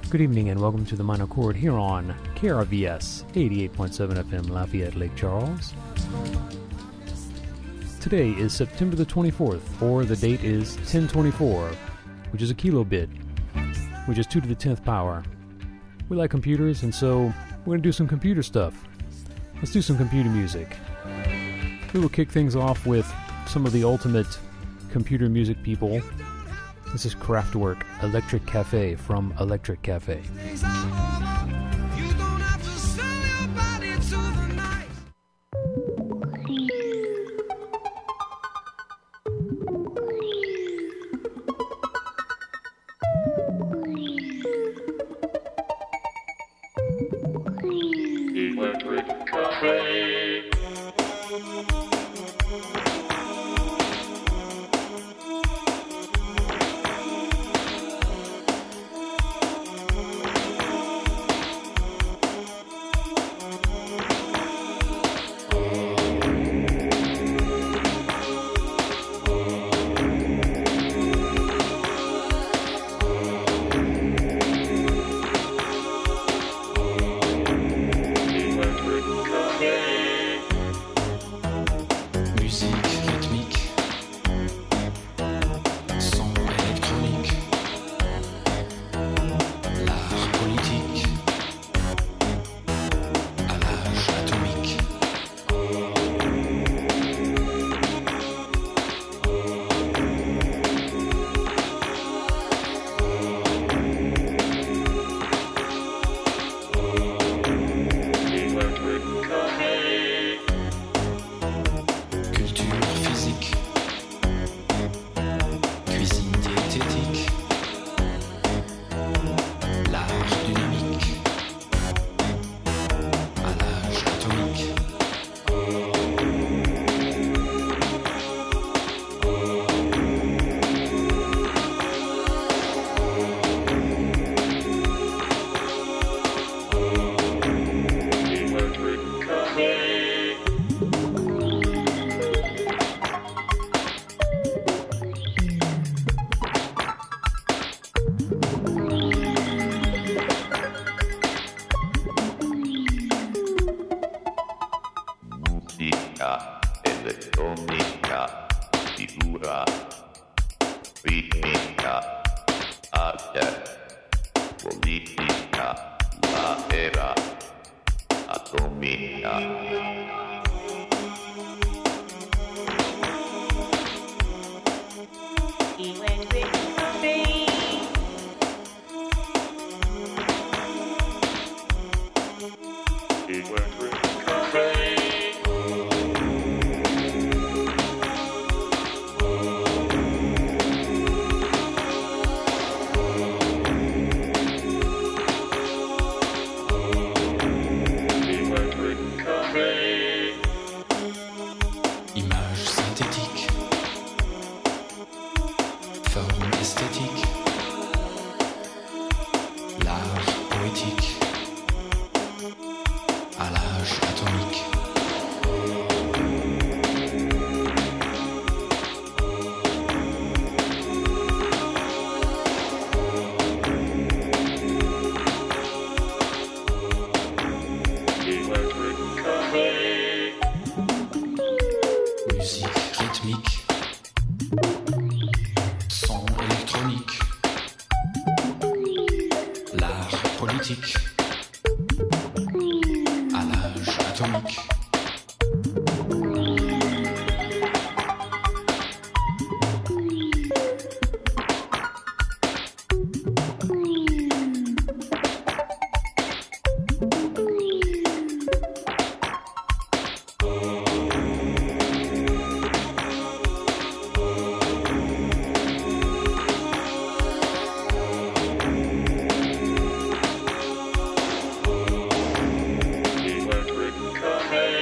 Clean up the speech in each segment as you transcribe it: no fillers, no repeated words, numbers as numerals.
Good evening and welcome to the Minor Chord here on KRVS 88.7 FM Lafayette, Lake Charles. Today is September the 24th, or the date is 1024, which is a kilobit, which is 2 to the 10th power. We like computers, and so we're going to do some computer stuff. Let's do some computer music. We will kick things off with some of the ultimate computer music people. This is Kraftwerk, Electric Cafe from Electric Cafe. Electric Cafe. Elettronica, figura, ritmica, arte, politica, la era atomica. Electric Cafe.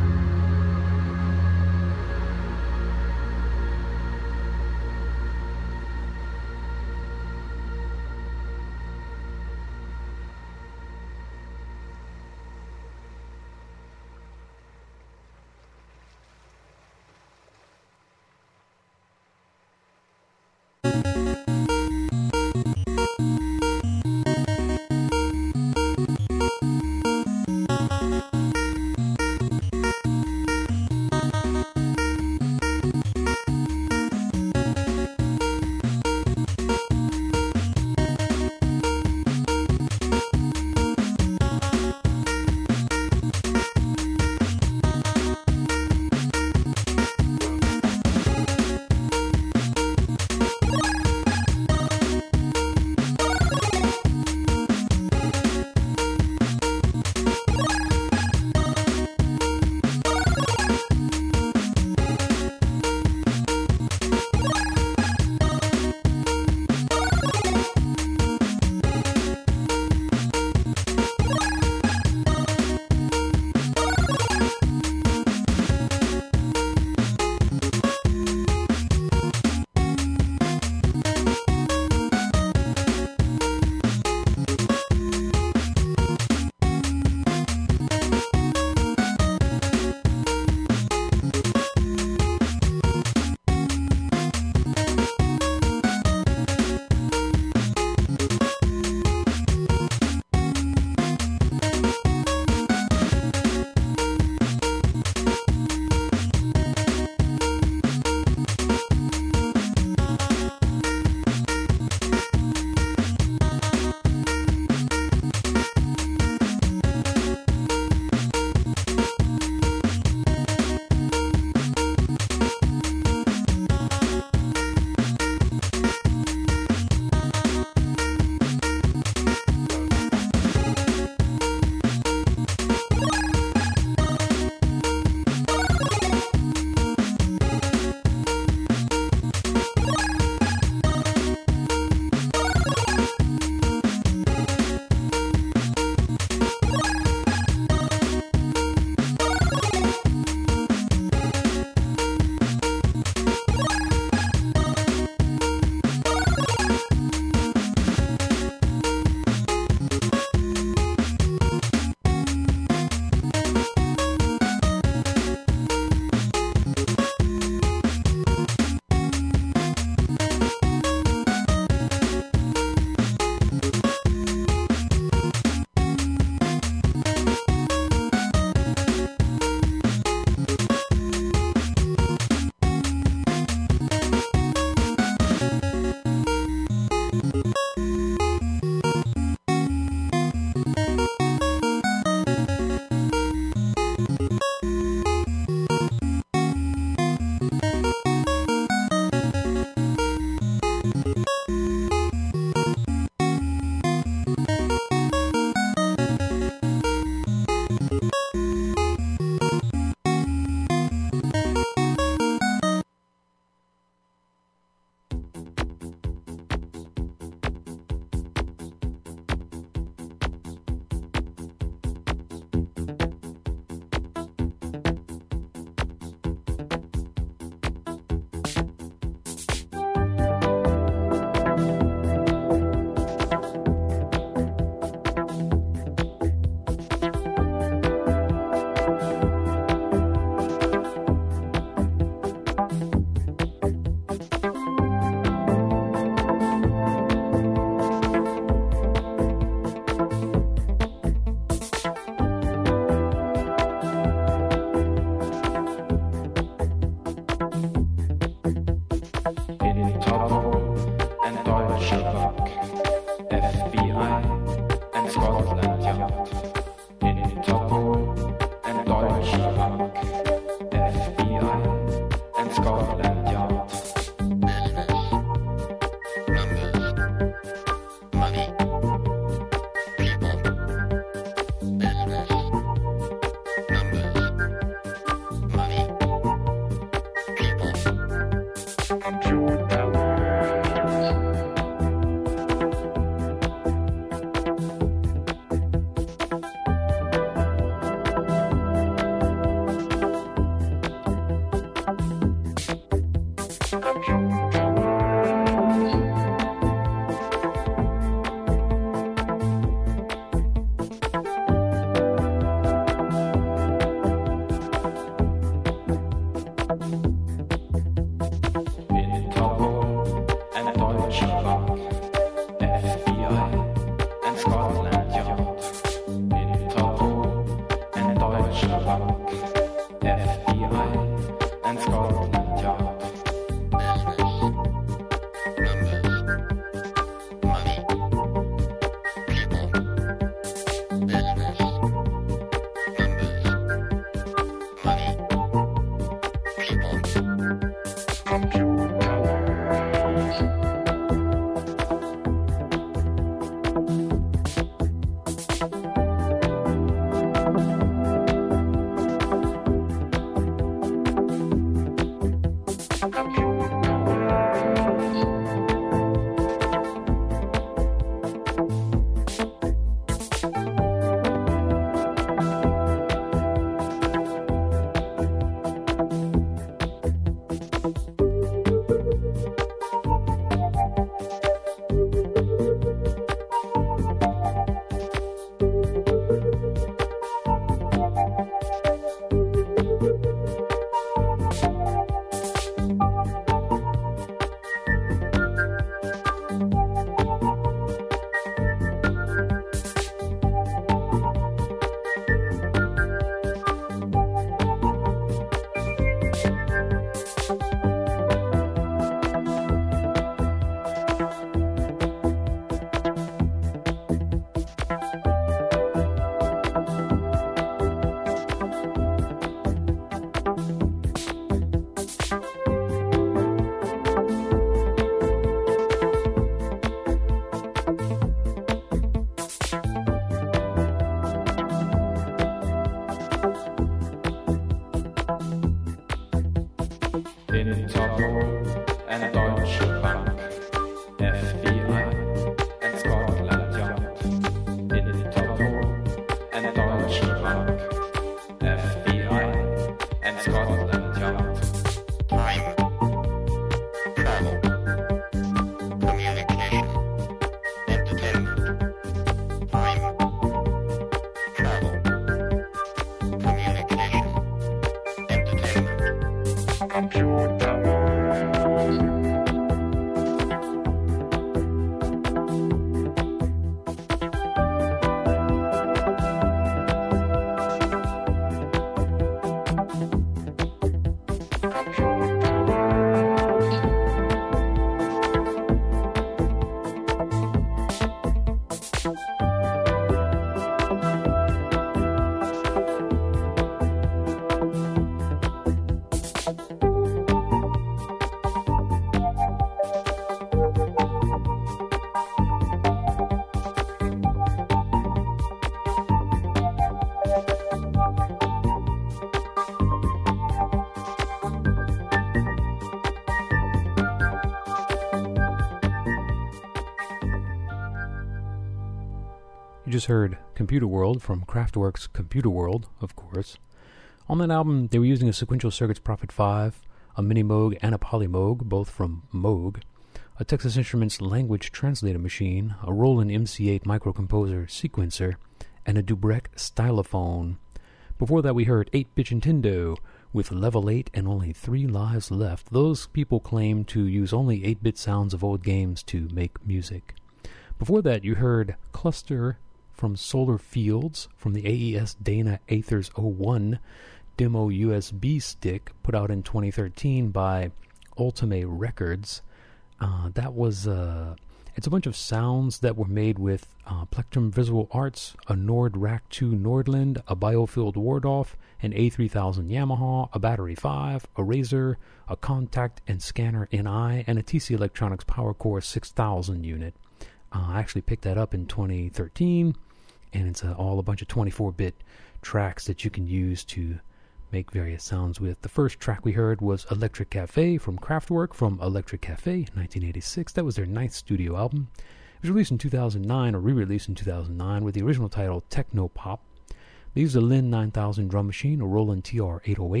You just heard Computer World from Kraftwerk's Computer World, of course. On that album, they were using a Sequential Circuits Prophet 5, a Mini Moog and a Poly Moog, both from Moog, a Texas Instruments language translator machine, a Roland MC8 microcomposer sequencer, and a Dubrek stylophone. Before that, we heard 8-Bit Nintendo with Level 8 and only 3 lives left. Those people claim to use only 8-bit sounds of old games to make music. Before that, you heard Cluster from Solar Fields from the AES Dana Aethers 01 demo USB stick put out in 2013 by Ultime Records. That was it's a bunch of sounds that were made with Plectrum Visual Arts, a Nord Rack 2 Nordland, a Biofield Wardolph, an A3000 Yamaha, a Battery 5, a Razer, a Contact and Scanner NI, and a TC Electronics PowerCore 6000 unit. I actually picked that up in 2013, and it's all a bunch of 24-bit tracks that you can use to make various sounds with. The first track we heard was Electric Cafe from Kraftwerk from Electric Cafe, 1986. That was their 9th studio album. It was released in 2009, or re-released in 2009, with the original title Techno Pop. They used a Lin 9000 drum machine, a Roland TR-808,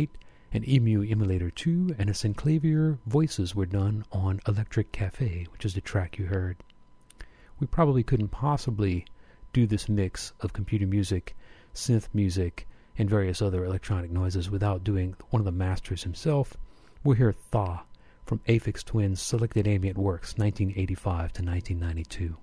An Emu Emulator 2 and a Synclavier voices were done on Electric Cafe, which is the track you heard. We probably couldn't possibly do this mix of computer music, synth music, and various other electronic noises without doing one of the masters himself. We'll hear Thaw from Aphex Twin's Selected Ambient Works, 1985 to 1992.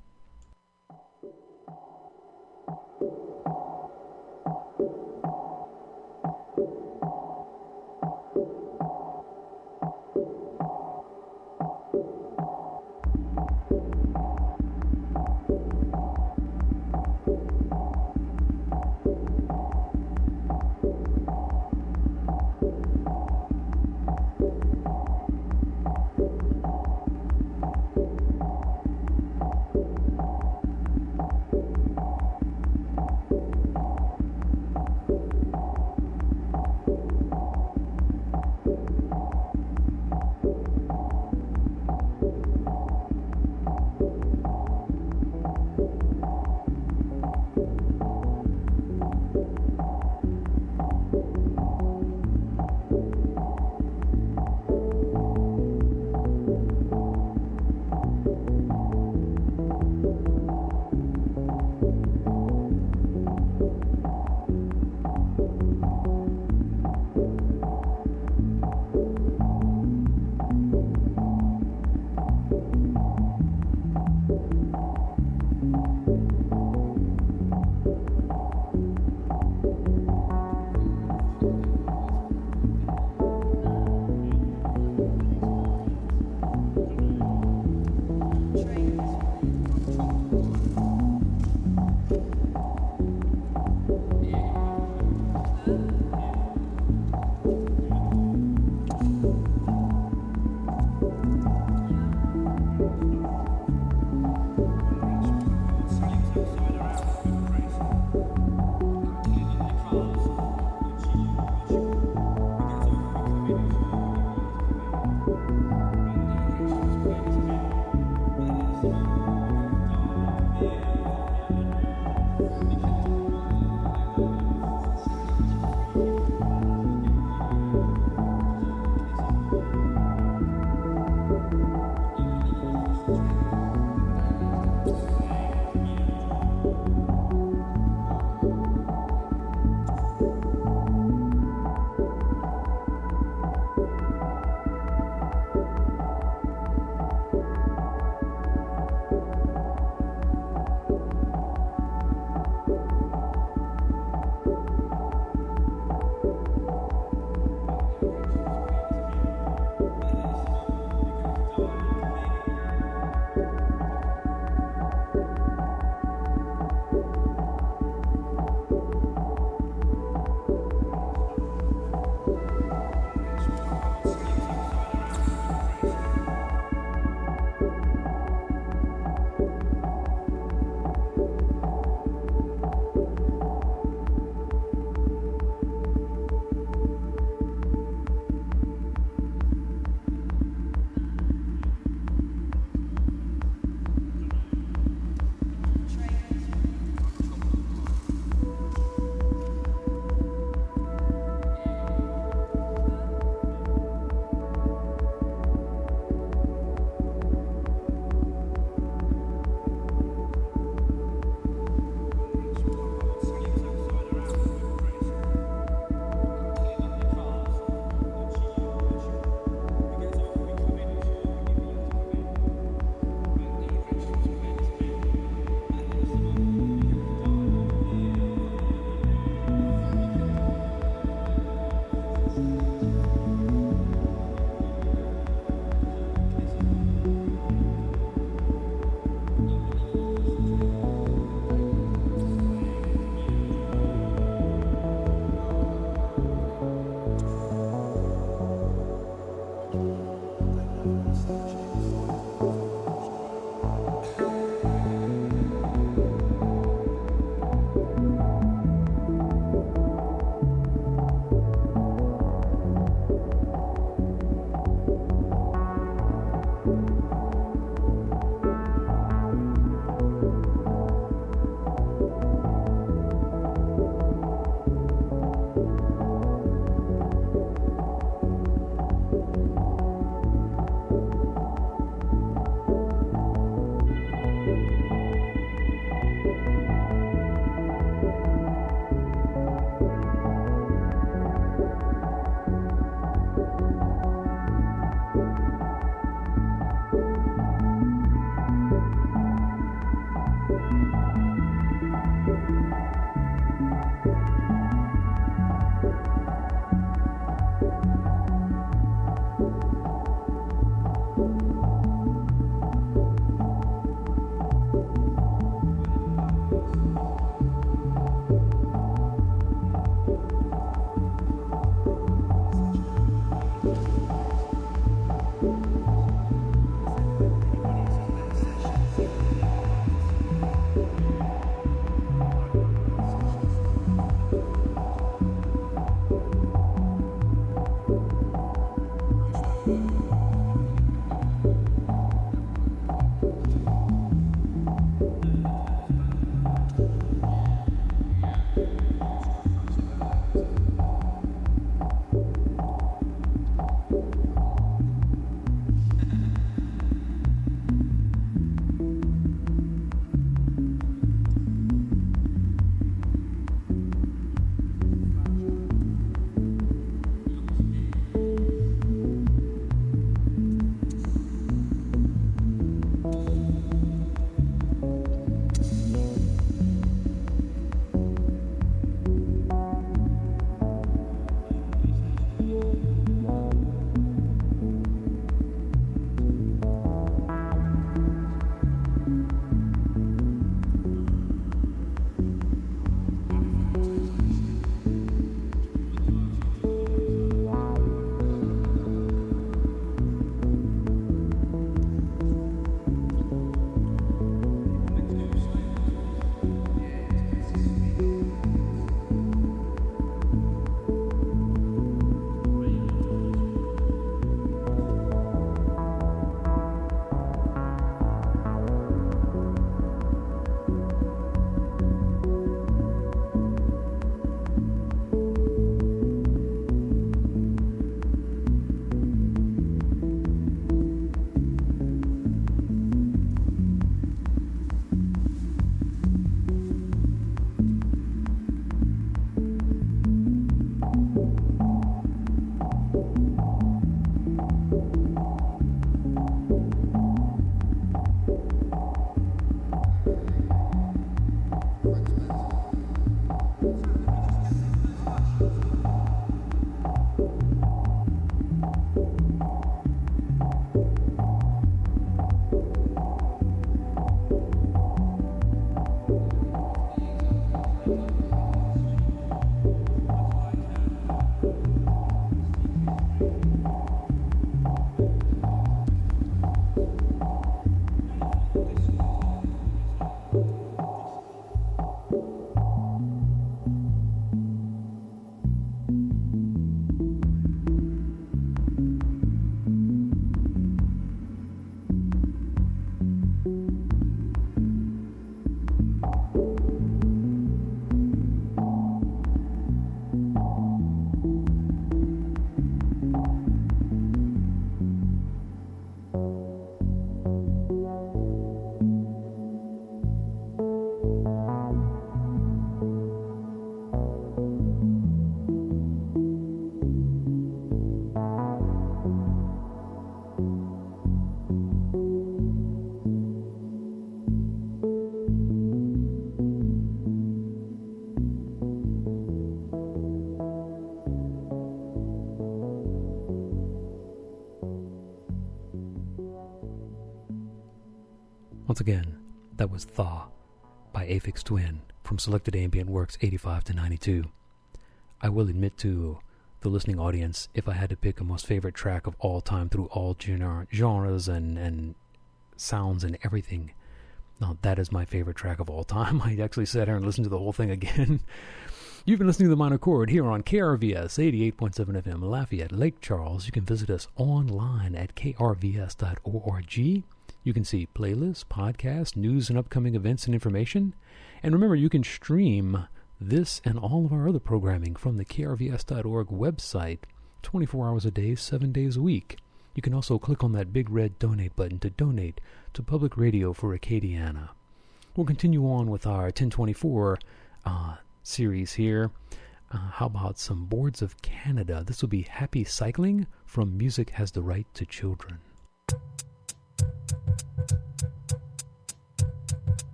Once again, that was Thaw by Aphex Twin from Selected Ambient Works 85 to 92. I will admit to the listening audience, if I had to pick a most favorite track of all time through all genres and sounds and everything, now that is my favorite track of all time. I actually sat here and listened to the whole thing again. You've been listening to The Minor Chord here on KRVS 88.7 FM Lafayette, Lake Charles. You can visit us online at krvs.org. You can see playlists, podcasts, news and upcoming events and information. And remember, you can stream this and all of our other programming from the krvs.org website 24 hours a day, 7 days a week. You can also click on that big red donate button to donate to Public Radio for Acadiana. We'll continue on with our 1024 series here. How about some Boards of Canada? This will be Happy Cycling from Music Has the Right to Children.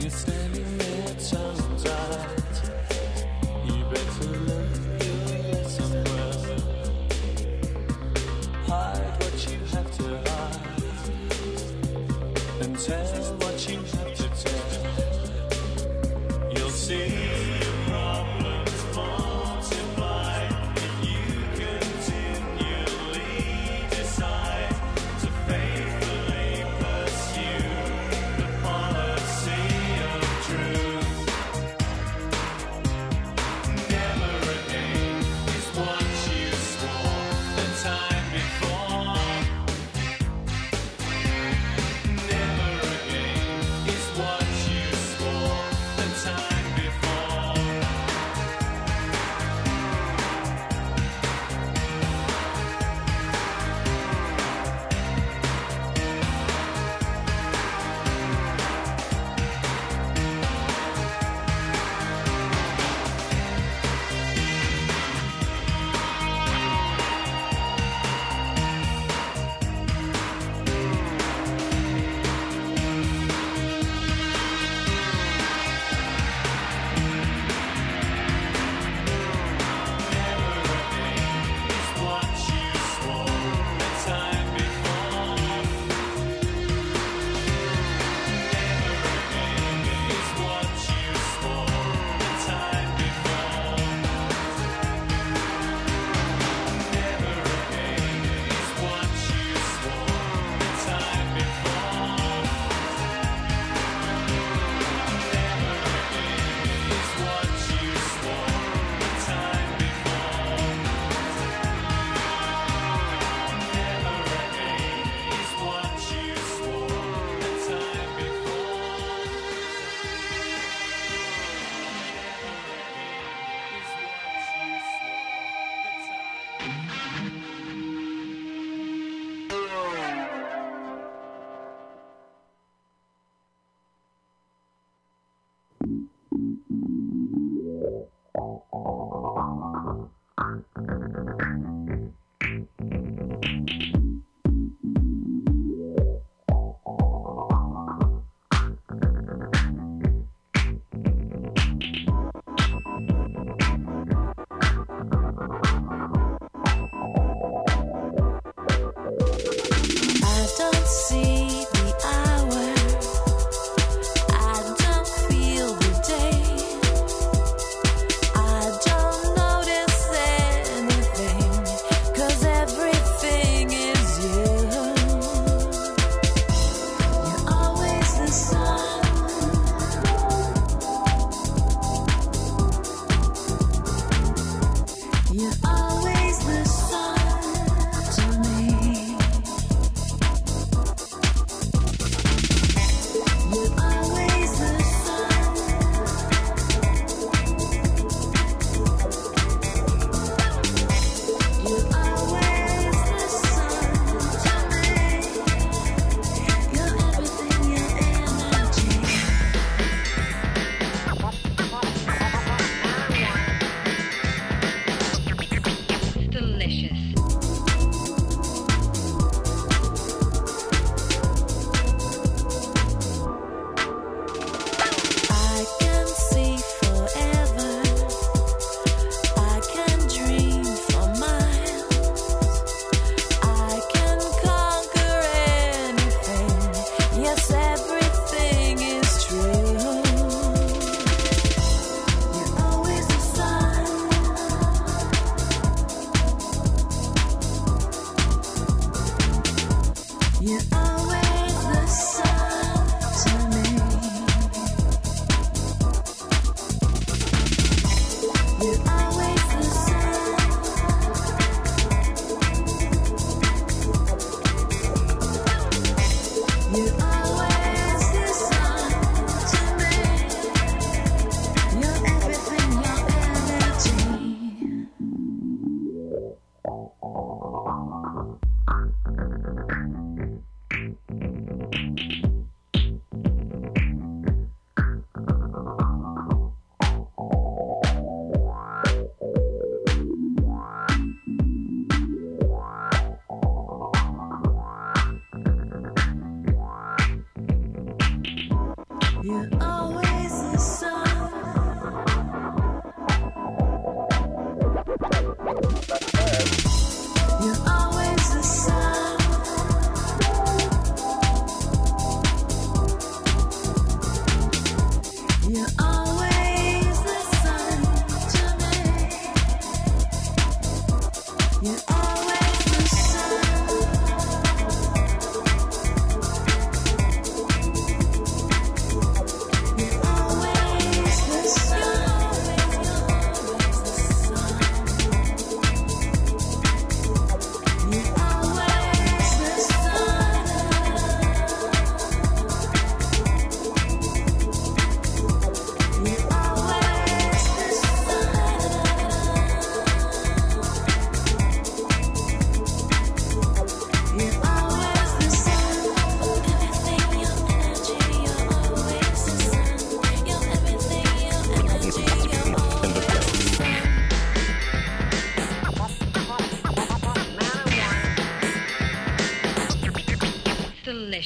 I don't notice any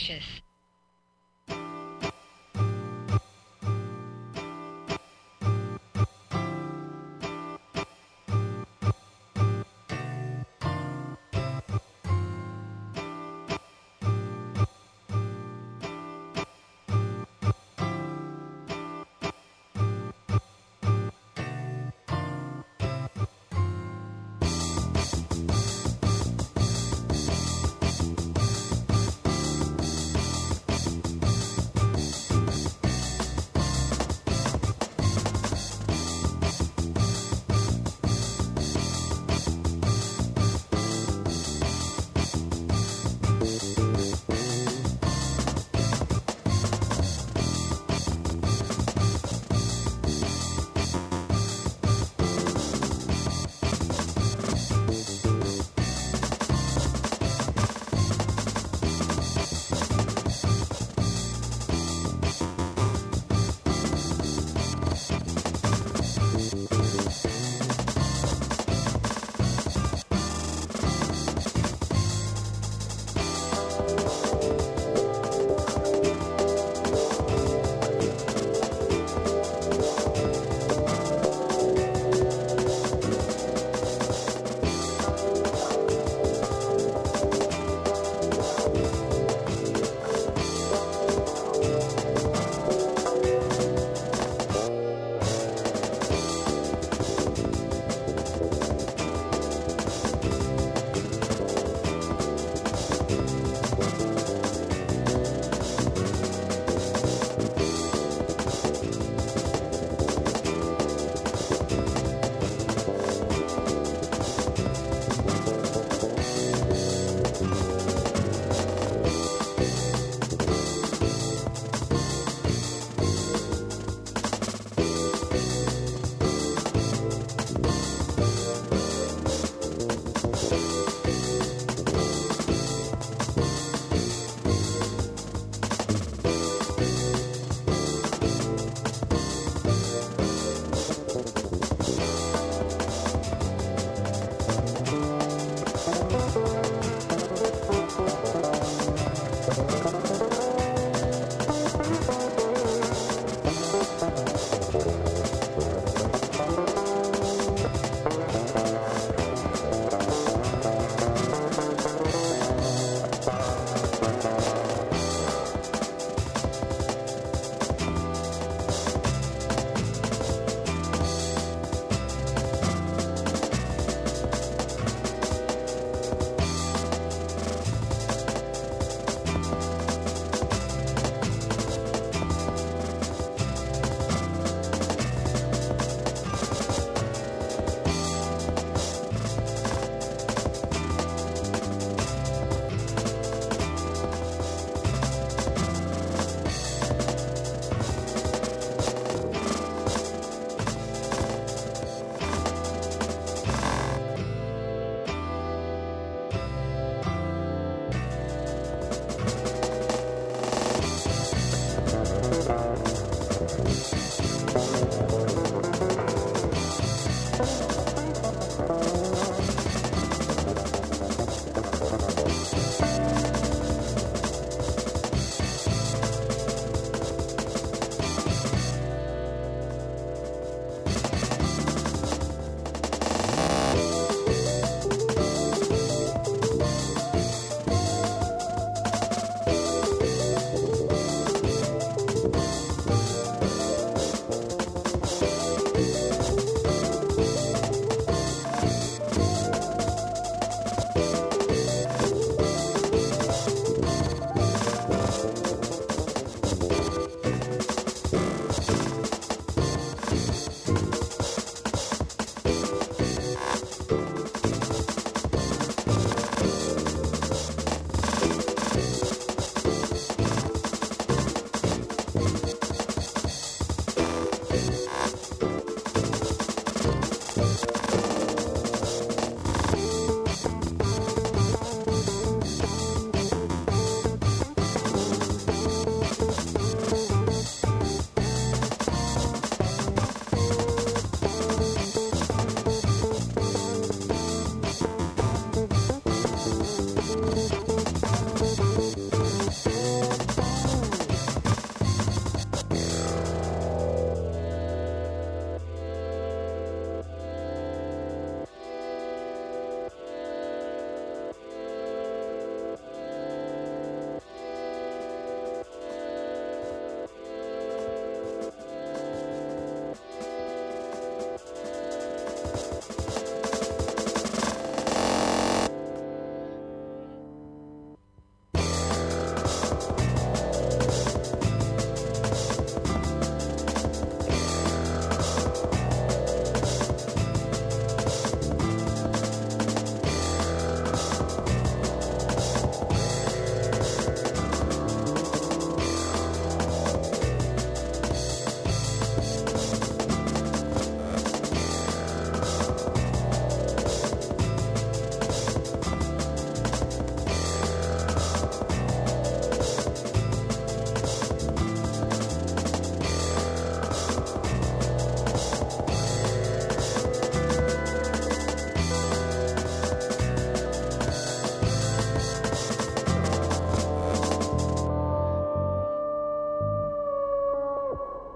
delicious.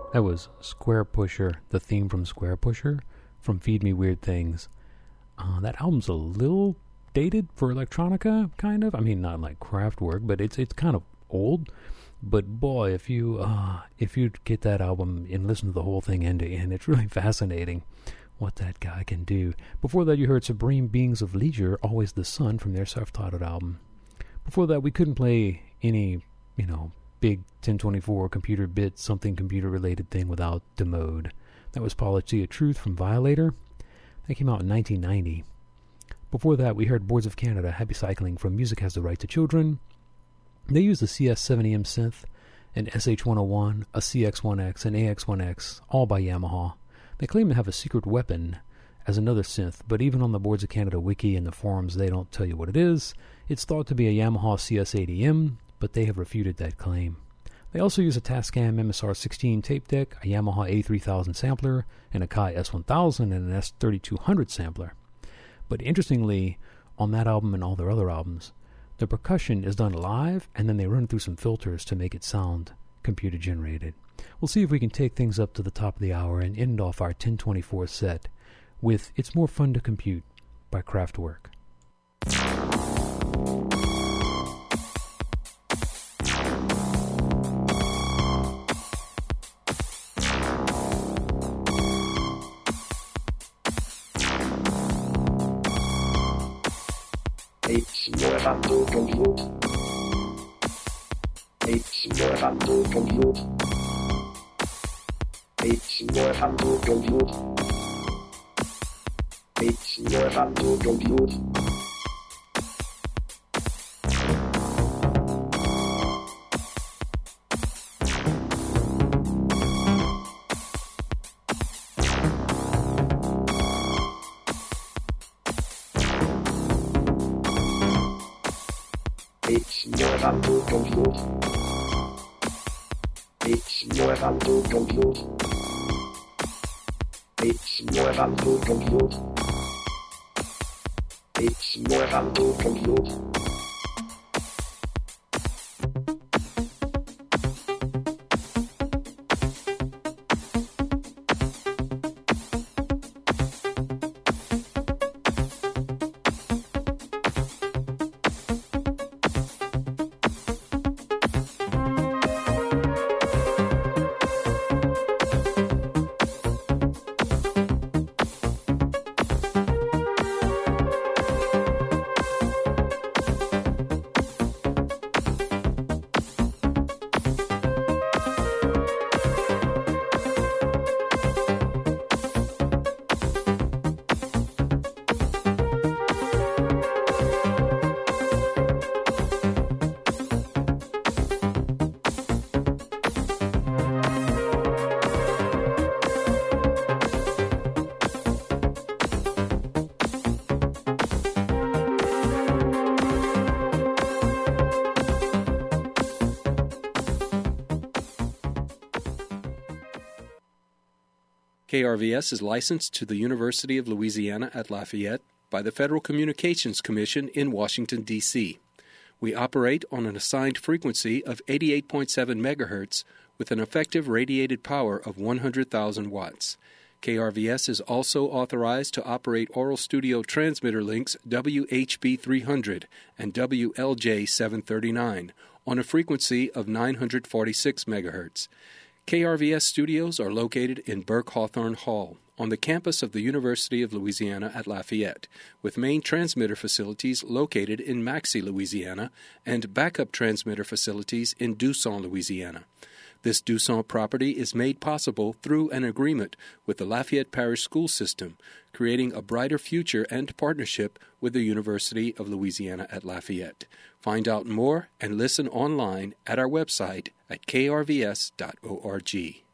That was Square Pusher, the theme from Square Pusher, from Feed Me Weird Things. That album's a little dated for electronica, kind of. I mean, not like Kraftwerk, but it's kind of old. But boy, if you get that album and listen to the whole thing end to end, it's really fascinating what that guy can do. Before that, you heard Supreme Beings of Leisure, Always the Sun, from their self-titled album. Before that, we couldn't play any, big 1024 computer bit, something computer-related thing without Demode. That was Policy of Truth from Violator. That came out in 1990. Before that, we heard Boards of Canada, Happy Cycling, from Music Has the Right to Children. They used the CS70M synth, an SH101, a CX1X, an AX1X, all by Yamaha. They claim to have a secret weapon as another synth, but even on the Boards of Canada wiki and the forums, they don't tell you what it is. It's thought to be a Yamaha CS80M, but they have refuted that claim. They also use a Tascam MSR16 tape deck, a Yamaha A3000 sampler, an Akai S1000, and an S3200 sampler. But interestingly, on that album and all their other albums, the percussion is done live, and then they run through some filters to make it sound computer-generated. We'll see if we can take things up to the top of the hour and end off our 1024 set with It's More Fun to Compute by Kraftwerk. It's more fun to compute. It's more fun to compute. It's more fun to compute. It's more fun to compute. It's more fun to compute. It's more fun to compute. It's more fun to compute. It's more fun to compute. KRVS is licensed to the University of Louisiana at Lafayette by the Federal Communications Commission in Washington, D.C. We operate on an assigned frequency of 88.7 MHz with an effective radiated power of 100,000 watts. KRVS is also authorized to operate Oral Studio transmitter links WHB300 and WLJ739 on a frequency of 946 MHz. KRVS studios are located in Burke Hawthorne Hall on the campus of the University of Louisiana at Lafayette, with main transmitter facilities located in Maxey, Louisiana, and backup transmitter facilities in Dusson, Louisiana. This Dusson property is made possible through an agreement with the Lafayette Parish School System, creating a brighter future and partnership with the University of Louisiana at Lafayette. Find out more and listen online at our website at krvs.org.